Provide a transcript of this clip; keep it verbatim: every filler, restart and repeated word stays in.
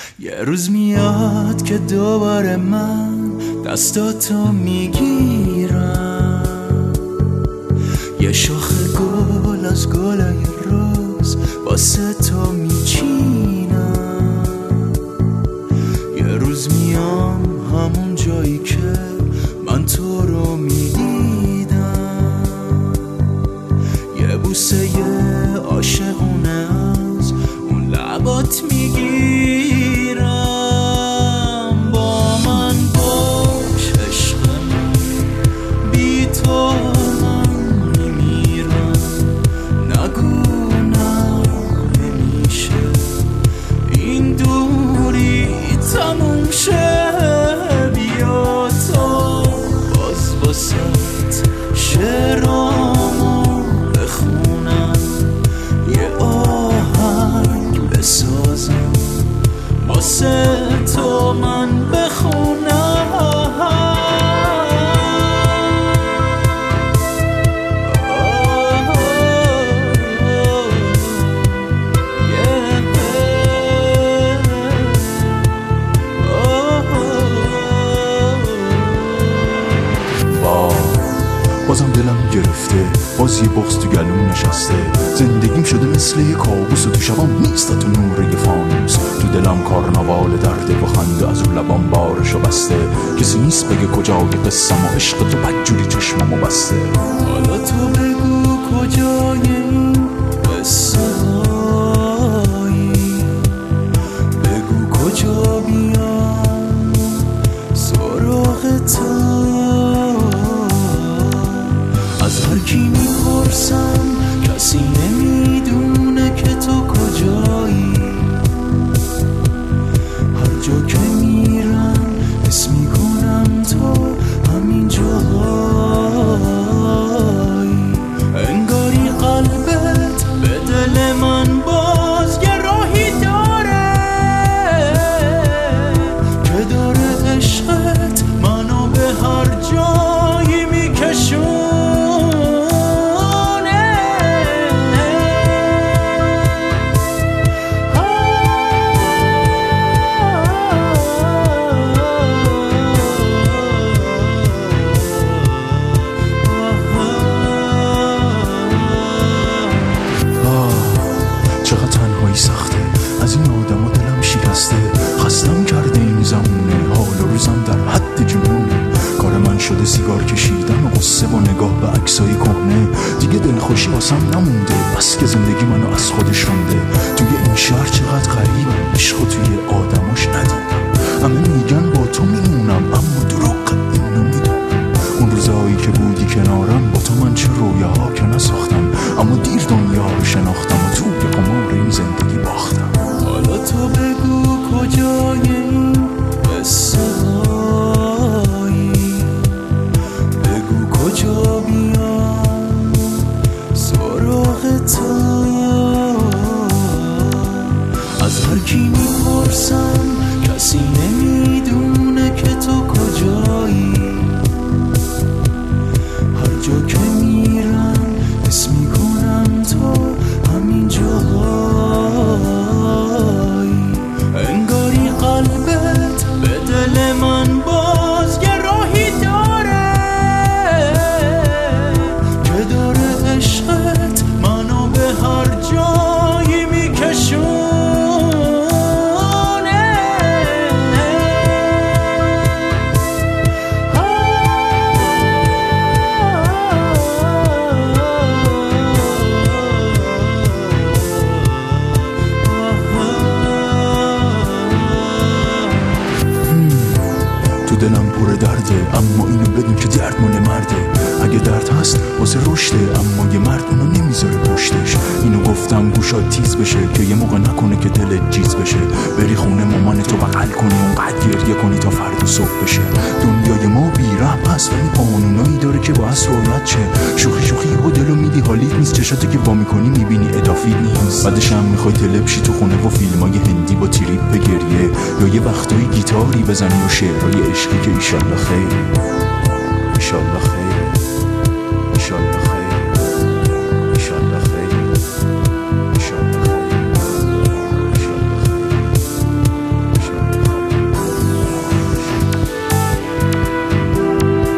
یه روز میاد که دوباره من دستاتو میگیرم، یه شاخ گل از گلای روز واسه تو میچینم. یه روز میام همون جایی که من تو رو میدیدم، یه بوسه عاشقونه از اون لبات میگیرم. با من باش عشق من، بی تو من میمیرم. نگو نه نمیشه این دوری تموم شه، بیا تا باز واسه شعرامو بخونم، یه آهنگ بسازم واسه تو من بخونم. بازم دلم گرفته، باز یه بغض تو گلوم نشسته. زندگیم شده مثل یه کابوس و تو شبام نیست تو نور یه فانوس. تو دلم کارناوال درده و خنده از اون لبام بارشو بسته. کسی نیست بگه کجای قصم و عشق تو بدجوری چشممو بسته. حالا تو بگو کجای این قصه هایی، بگو کجا بیام سراغ تو. از هر کی میپرسم کسی نمیدونه که تو کجایی. هر جا که میرم حس میکنم تو همین جایی. انگاری قلبت به دل من باز یه راهی داره که داره عشقت منو به هر جایی میکشون. سخته از این آدم و دلم شکسته. خستم کرده این زمونه، حال و روزم در حد جنونه. کار من شده سیگار کشیدن و قصه و نگاه به عکسای کهنه. دیگه دلخوشی واسم نمونده، بس که زندگی منو از خودش رونده. توی این شهر چقدر غریبم، عشقو توی آدماش ندیدم. همه میگن با تو میمونم اما دروغ اینو میدونم. اون روزایی که بودی کنارم با تو من چه رویاها که نساختم، اما دیر دنیا رو شناختم و توی قمار این زندگی باختم. حالا تو بگو کجای این قصه هایی، بگو کجا بیام سراغ تو. از هر کی میپرسم کسی نمیدونه که تو کجایی. هر جا که میرم حس میکنم تو همین جایی. انگاری قلبت به دل من باز یه راهی داره که داره عشقت منو به هر جایی میکشون. دلم پر درده اما اینو بدون که درد مال مرده. اگه درد هست واسه رشده اما یه مرد اونو نمیذاره پشتش. اینو گفتم گوشات تیز بشه که یه موقع نکنه که دلت جیز بشه. بری خونه مامان تو بغل کنی اونقدر گریه کنی تا فردا صبح بشه. دنیای ما بی رحم هست ولی قانونایی داره که باید رعایت شه. شوخی شوخی و دلو میدی حالیت نیست، چشاتو که وا میکنی میبینی اضافی نیست. بعدش هم میخوای تلپشی تو خونه و فیلمای هندی با تریپ به گریه، یا یه وقتایی گیتاری بزنی و شعرهای عشقی که ایشالله خیر ایشالله خیر.